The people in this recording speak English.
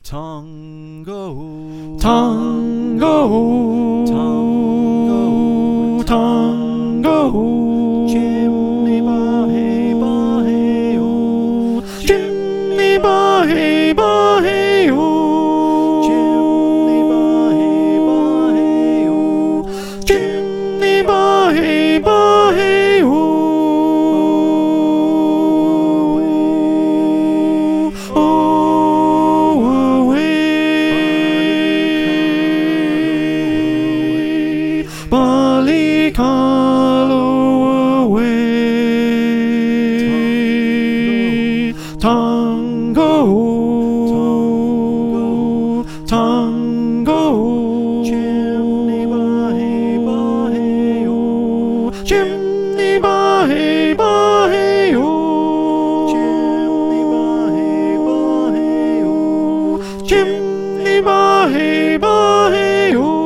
Tango, tango, tango, tango, chimney ba hey oh, chimney ba hey oh, chimney ba hey oh, chimney ba hey oh, oh away, Balikalo away, tango, tango, chimney ba hey oh, chimney ba hey oh, chimney ba hey oh, chimney ba hey oh.